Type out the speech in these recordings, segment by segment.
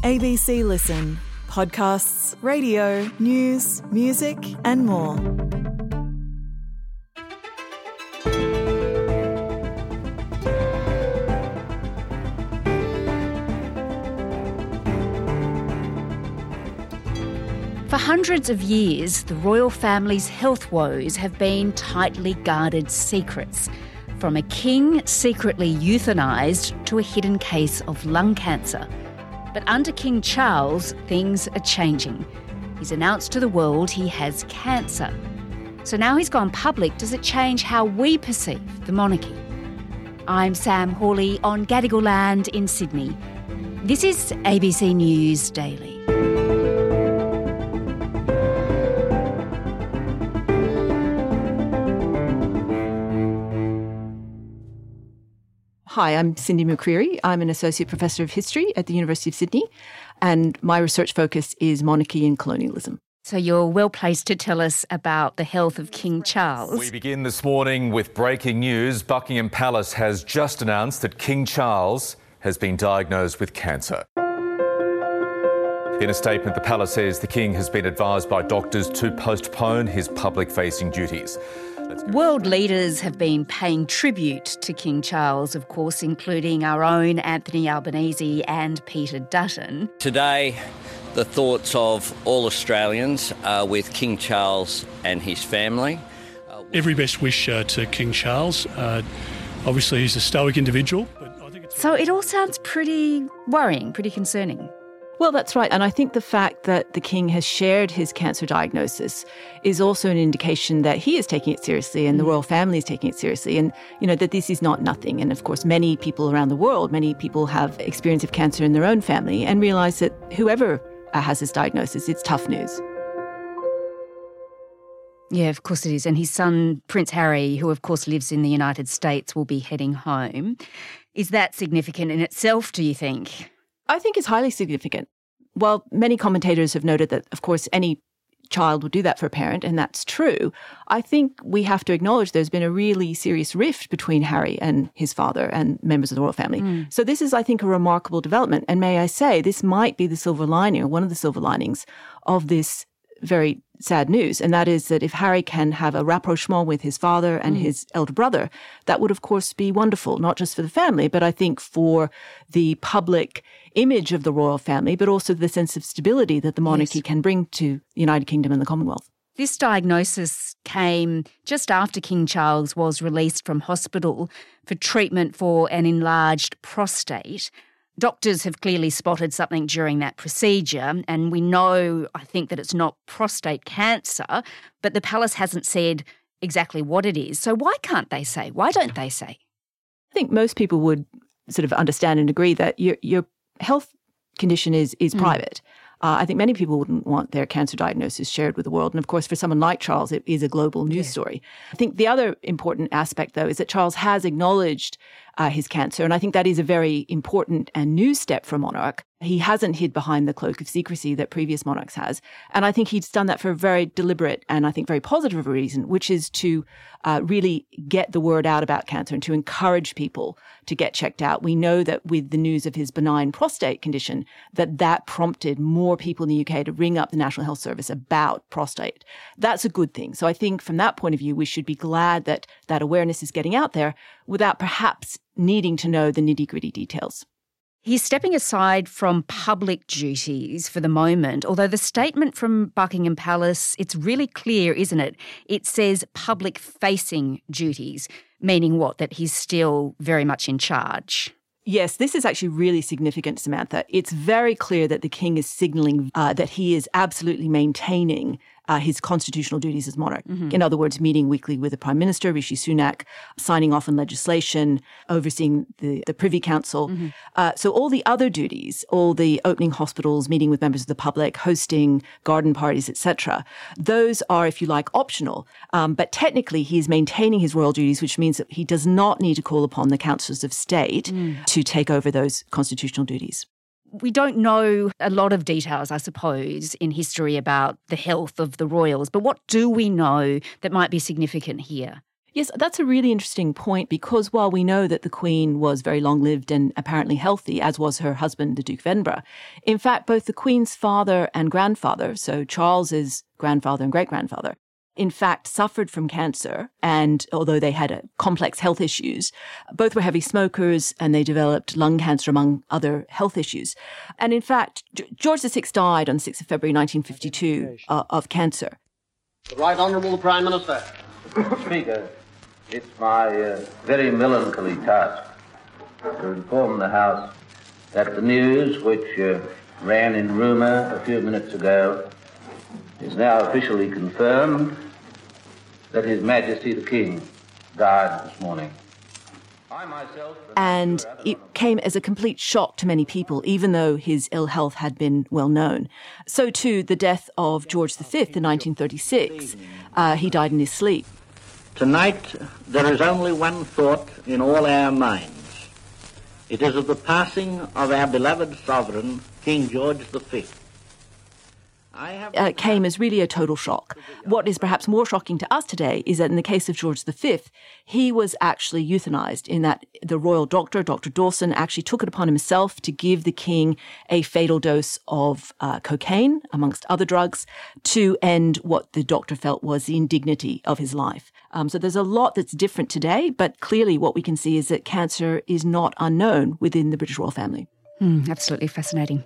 ABC Listen. Podcasts, radio, news, music and more. For hundreds of years, the royal family's health woes have been tightly guarded secrets, from a king secretly euthanised to a hidden case of lung cancer. But under King Charles, things are changing. He's announced to the world he has cancer. So now he's gone public, does it change how we perceive the monarchy? I'm Sam Hawley on Gadigal land in Sydney. This is ABC News Daily. Hi, I'm Cindy McCreary. I'm an Associate Professor of History at the University of Sydney, and my research focus is monarchy and colonialism. So you're well placed to tell us about the health of King Charles. We begin this morning with breaking news. Buckingham Palace has just announced that King Charles has been diagnosed with cancer. In a statement, the palace says the king has been advised by doctors to postpone his public-facing duties. World leaders have been paying tribute to King Charles, of course, including our own Anthony Albanese and Peter Dutton. Today, the thoughts of all Australians are with King Charles and his family. Every best wish to King Charles. Obviously, he's a stoic individual. But I think So it all sounds pretty worrying, pretty concerning. Well, that's right. And I think the fact that the king has shared his cancer diagnosis is also an indication that he is taking it seriously and the royal family is taking it seriously, and, you know, that this is not nothing. And of course, many people around the world, many people have experience of cancer in their own family and realize that whoever has this diagnosis, it's tough news. Yeah, of course it is. And his son, Prince Harry, who of course lives in the United States, will be heading home. Is that significant in itself, do you think? I think it's highly significant. While many commentators have noted that, of course, any child would do that for a parent, and that's true, I think we have to acknowledge there's been a really serious rift between Harry and his father and members of the royal family. So this is, I think, a remarkable development. And may I say, this might be the silver lining, or one of the silver linings of this very sad news, and that is that if Harry can have a rapprochement with his father and his elder brother, that would, of course, be wonderful, not just for the family, but I think for the public image of the royal family, but also the sense of stability that the monarchy can bring to the United Kingdom and the Commonwealth. This diagnosis came just after King Charles was released from hospital for treatment for an enlarged prostate. Doctors have clearly spotted something during that procedure, and we know, I think, that it's not prostate cancer, but the palace hasn't said exactly what it is. So why can't they say? Why don't they say? I think most people would sort of understand and agree that your health condition is private. I think many people wouldn't want their cancer diagnosis shared with the world. And of course, for someone like Charles, it is a global news story. I think the other important aspect, though, is that Charles has acknowledged his cancer. And I think that is a very important and new step for a monarch. He hasn't hid behind the cloak of secrecy that previous monarchs has. And I think he's done that for a very deliberate and I think very positive reason, which is to really get the word out about cancer and to encourage people to get checked out. We know that with the news of his benign prostate condition, that prompted more people in the UK to ring up the National Health Service about prostate. That's a good thing. So I think from that point of view, we should be glad that that awareness is getting out there without perhaps needing to know the nitty-gritty details. He's stepping aside from public duties for the moment, although the statement from Buckingham Palace, it's really clear, isn't it? It says public-facing duties, meaning what? That he's still very much in charge. Yes, this is actually really significant, Samantha. It's very clear that the king is signalling that he is absolutely maintaining his constitutional duties as monarch. In other words, meeting weekly with the Prime Minister, Rishi Sunak, signing off on legislation, overseeing the Privy Council. So all the other duties, all the opening hospitals, meeting with members of the public, hosting garden parties, etc., those are, if you like, optional. But technically, he's maintaining his royal duties, which means that he does not need to call upon the councillors of state to take over those constitutional duties. We don't know a lot of details, I suppose, in history about the health of the royals, but what do we know that might be significant here? Yes, that's a really interesting point, because while we know that the Queen was very long-lived and apparently healthy, as was her husband, the Duke of Edinburgh, in fact, both the Queen's father and grandfather, so Charles's grandfather and great-grandfather, in fact, suffered from cancer. And although they had complex health issues, both were heavy smokers and they developed lung cancer, among other health issues. And in fact, George VI died on 6th of February 1952 of cancer. The Right Honourable Prime Minister. Speaker, it's my very melancholy task to inform the House that the news which ran in rumour a few minutes ago is now officially confirmed that His Majesty the King died this morning. And it came as a complete shock to many people, even though his ill health had been well known. So too, the death of George V in 1936. He died in his sleep. Tonight, there is only one thought in all our minds. It is of the passing of our beloved sovereign, King George V. Came as really a total shock. What is perhaps more shocking to us today is that in the case of George V, he was actually euthanized, in that the royal doctor, Dr. Dawson, actually took it upon himself to give the king a fatal dose of cocaine, amongst other drugs, to end what the doctor felt was the indignity of his life. So there's a lot that's different today, but clearly what we can see is that cancer is not unknown within the British royal family. Absolutely fascinating.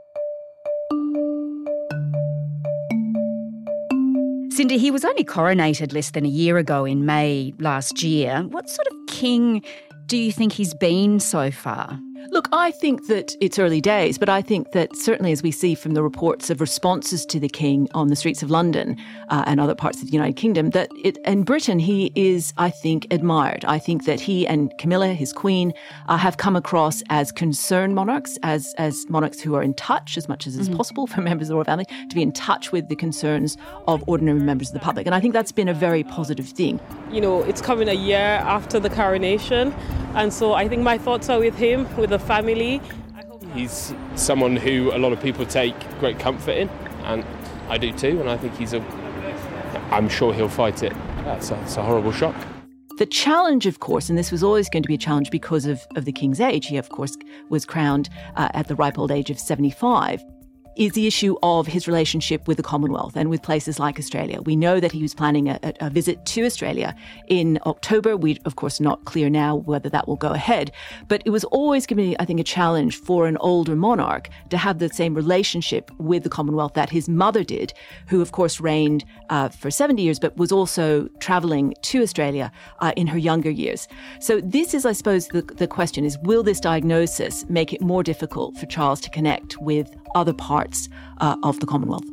Cindy, he was only coronated less than a year ago in May last year. What sort of king do you think he's been so far? Look, I think that it's early days, but I think that certainly as we see from the reports of responses to the King on the streets of London and other parts of the United Kingdom, that in Britain he is, I think, admired. I think that he and Camilla, his Queen, have come across as concerned monarchs, as monarchs who are in touch, as much as is possible for members of the royal family, to be in touch with the concerns of ordinary members of the public. And I think that's been a very positive thing. You know, it's coming a year after the coronation, and so I think my thoughts are with him, with the family. He's someone who a lot of people take great comfort in, and I do too, and I think I'm sure he'll fight it. It's a horrible shock. The challenge, of course, and this was always going to be a challenge because of the King's age, he, of course, was crowned at the ripe old age of 75, is the issue of his relationship with the Commonwealth and with places like Australia. We know that he was planning a visit to Australia in October. We're, of course, not clear now whether that will go ahead. But it was always going to be, I think, a challenge for an older monarch to have the same relationship with the Commonwealth that his mother did, who, of course, reigned for 70 years, but was also travelling to Australia in her younger years. So this is, I suppose, the question is, will this diagnosis make it more difficult for Charles to connect with other parts of the Commonwealth?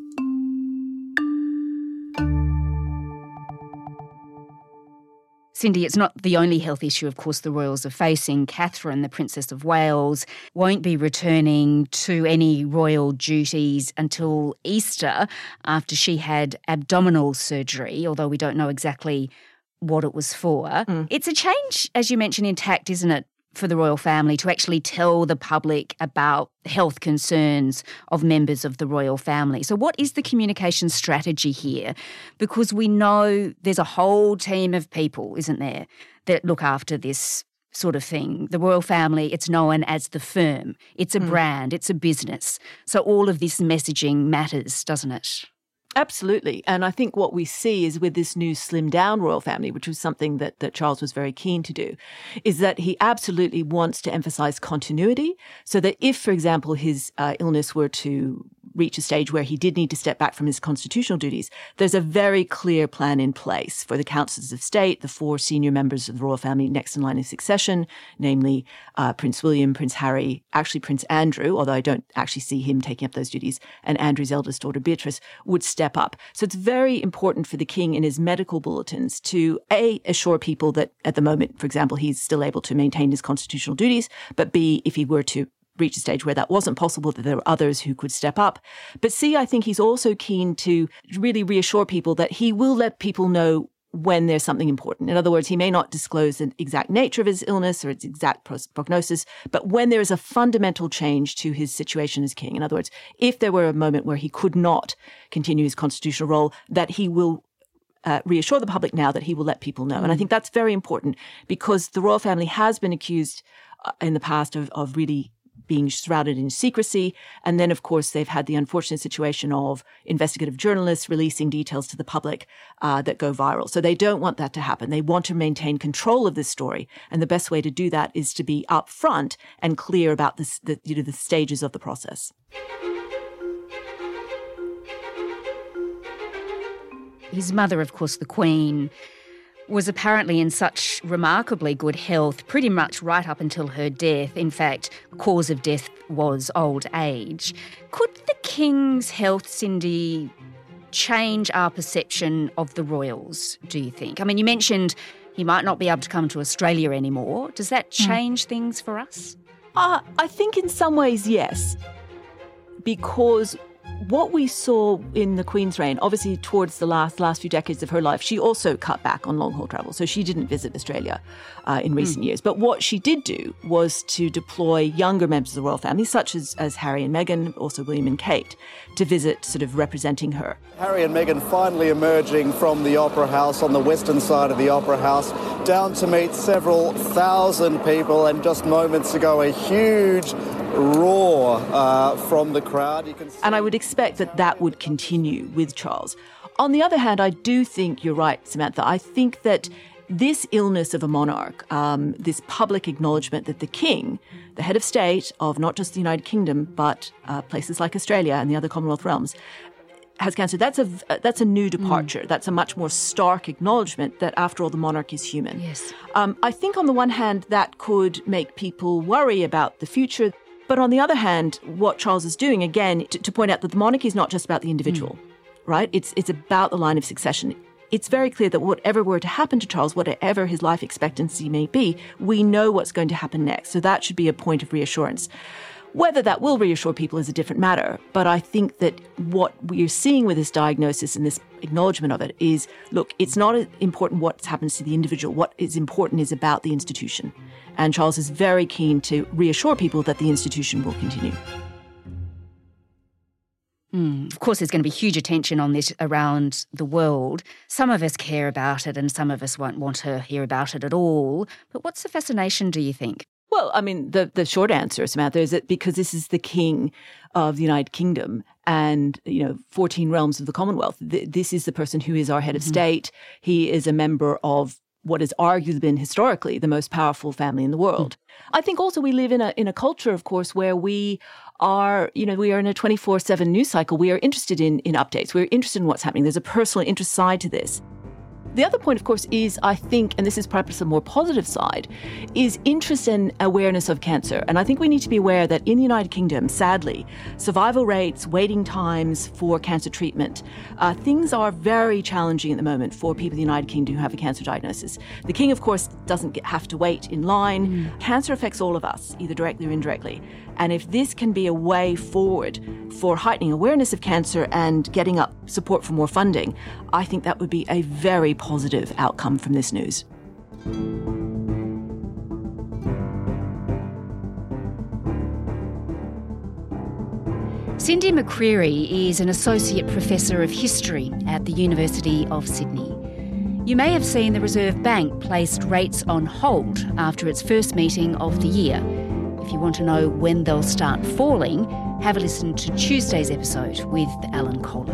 Cindy, it's not the only health issue, of course, the royals are facing. Catherine, the Princess of Wales, won't be returning to any royal duties until Easter after she had abdominal surgery, although we don't know exactly what it was for. It's a change, as you mentioned, in tact, isn't it, for the royal family to actually tell the public about health concerns of members of the royal family. So what is the communication strategy here? Because we know there's a whole team of people, isn't there, that look after this sort of thing. The royal family, it's known as the firm. It's a brand. It's a business. So all of this messaging matters, doesn't it? Absolutely. And I think what we see is with this new slimmed down royal family, which was something that Charles was very keen to do, is that he absolutely wants to emphasize continuity so that if, for example, his illness were to reach a stage where he did need to step back from his constitutional duties, there's a very clear plan in place for the councillors of state, the 4 senior members of the royal family next in line of succession, namely Prince William, Prince Harry, actually Prince Andrew, although I don't actually see him taking up those duties, and Andrew's eldest daughter Beatrice would step up. So it's very important for the king in his medical bulletins to A, assure people that at the moment, for example, he's still able to maintain his constitutional duties, but B, if he were to reach a stage where that wasn't possible, that there were others who could step up. But C, I think he's also keen to really reassure people that he will let people know when there's something important. In other words, he may not disclose the exact nature of his illness or its exact prognosis, but when there is a fundamental change to his situation as king, in other words, if there were a moment where he could not continue his constitutional role, that he will reassure the public now that he will let people know. And I think that's very important because the royal family has been accused in the past of really being shrouded in secrecy. And then, of course, they've had the unfortunate situation of investigative journalists releasing details to the public that go viral. So they don't want that to happen. They want to maintain control of this story. And the best way to do that is to be upfront and clear about the stages of the process. His mother, of course, the Queen, was apparently in such remarkably good health pretty much right up until her death. In fact, cause of death was old age. Could the King's health, Cindy, change our perception of the royals, do you think? I mean, you mentioned he might not be able to come to Australia anymore. Does that change things for us? I think in some ways, yes, because what we saw in the Queen's reign, obviously towards the last few decades of her life, she also cut back on long-haul travel. So she didn't visit Australia in recent years. But what she did do was to deploy younger members of the royal family, such as Harry and Meghan, also William and Kate, to visit, sort of representing her. Harry and Meghan finally emerging from the Opera House on the western side of the Opera House, down to meet several thousand people, and just moments ago a huge roar from the crowd. And I would expect that would continue with Charles. On the other hand, I do think you're right, Samantha. I think that this illness of a monarch, this public acknowledgement that the king, the head of state of not just the United Kingdom, but places like Australia and the other Commonwealth realms, has cancer, that's a new departure. That's a much more stark acknowledgement that, after all, the monarch is human. Yes. I think on the one hand, that could make people worry about the future. But on the other hand, what Charles is doing, again, to point out that the monarchy is not just about the individual, right? It's about the line of succession. It's very clear that whatever were to happen to Charles, whatever his life expectancy may be, we know what's going to happen next. So that should be a point of reassurance. Whether that will reassure people is a different matter. But I think that what we're seeing with this diagnosis and this acknowledgement of it is, look, it's not important what happens to the individual. What is important is about the institution. And Charles is very keen to reassure people that the institution will continue. Of course, there's going to be huge attention on this around the world. Some of us care about it and some of us won't want to hear about it at all. But what's the fascination, do you think? Well, I mean, the short answer, Samantha, is that because this is the king of the United Kingdom and, 14 realms of the Commonwealth, this is the person who is our head of state. He is a member of what has arguably been historically the most powerful family in the world. I think also we live in a culture, of course, where we are, we are in a 24/7 news cycle. We are interested in updates. We're interested in what's happening. There's a personal interest side to this. The other point, of course, is, I think, and this is perhaps a more positive side, is interest and awareness of cancer. And I think we need to be aware that in the United Kingdom, sadly, survival rates, waiting times for cancer treatment, things are very challenging at the moment for people in the United Kingdom who have a cancer diagnosis. The King, of course, doesn't have to wait in line. Cancer affects all of us, either directly or indirectly. And if this can be a way forward for heightening awareness of cancer and getting up support for more funding, I think that would be a very positive outcome from this news. Cindy McCreery is an Associate Professor of History at the University of Sydney. You may have seen the Reserve Bank placed rates on hold after its first meeting of the year. If you want to know when they'll start falling, have a listen to Tuesday's episode with Alan Kohler.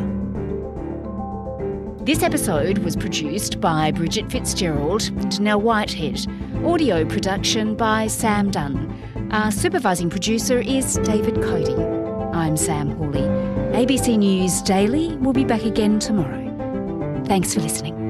This episode was produced by Bridget Fitzgerald and Nell Whitehead. Audio production by Sam Dunn. Our supervising producer is David Cody. I'm Sam Hawley. ABC News Daily will be back again tomorrow. Thanks for listening.